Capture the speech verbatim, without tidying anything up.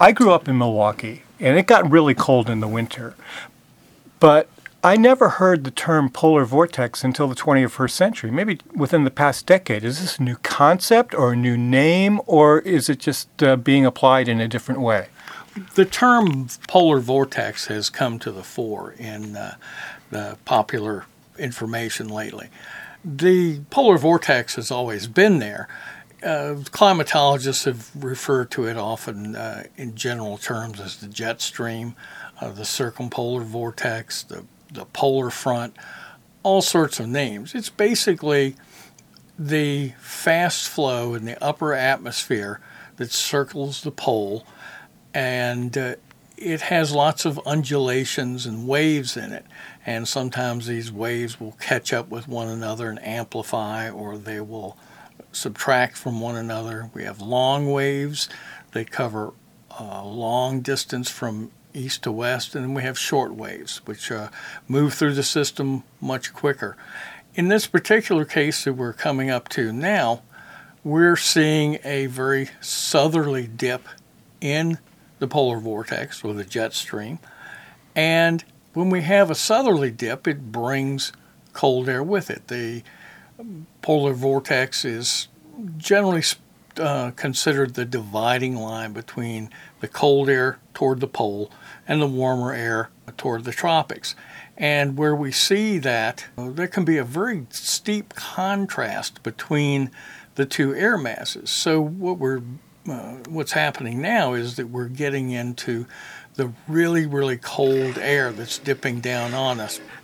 I grew up in Milwaukee, and it got really cold in the winter. But I never heard the term polar vortex until the twenty-first century, maybe within the past decade. Is this a new concept or a new name, or is it just uh, being applied in a different way? The term polar vortex has come to the fore in uh, the popular information lately. The polar vortex has always been there. Uh, climatologists have referred to it often uh, in general terms as the jet stream, uh, the circumpolar vortex, the, the polar front, all sorts of names. It's basically the fast flow in the upper atmosphere that circles the pole, and uh, it has lots of undulations and waves in it. And sometimes these waves will catch up with one another and amplify, or they will subtract from one another. We have long waves. They cover a long distance from east to west. And then we have short waves, which uh, move through the system much quicker. In this particular case that we're coming up to now, we're seeing a very southerly dip in the polar vortex, or the jet stream. And when we have a southerly dip, it brings cold air with it. The polar vortex is generally uh, considered the dividing line between the cold air toward the pole and the warmer air toward the tropics. And where we see that, uh, there can be a very steep contrast between the two air masses. So what we're uh, what's happening now is that we're getting into the really, really cold air that's dipping down on us.